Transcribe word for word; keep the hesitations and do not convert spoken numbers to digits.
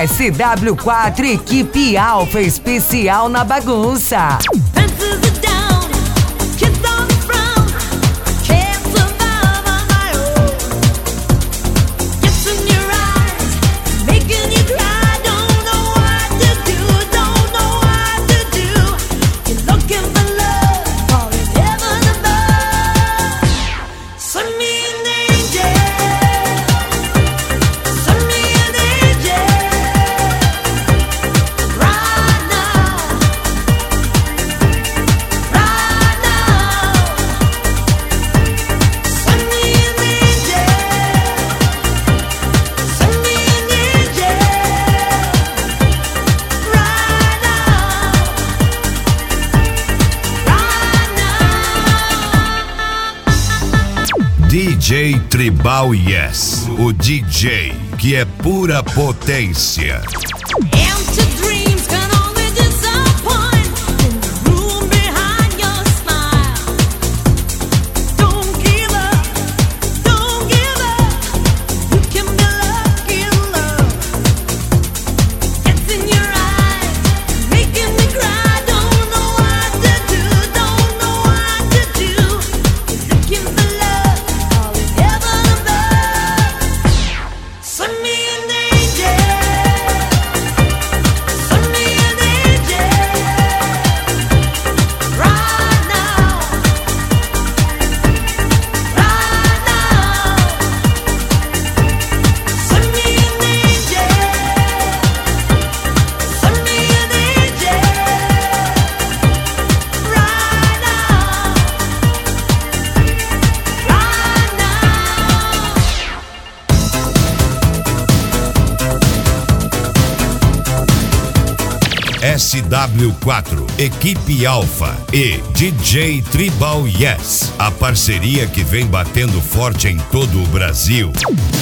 S W quatro, equipe Alfa especial na bagunça. D J Tribal Yes, o D J que é pura potência. S W quatro, equipe Alfa e D J Tribal Yes, a parceria que vem batendo forte em todo o Brasil.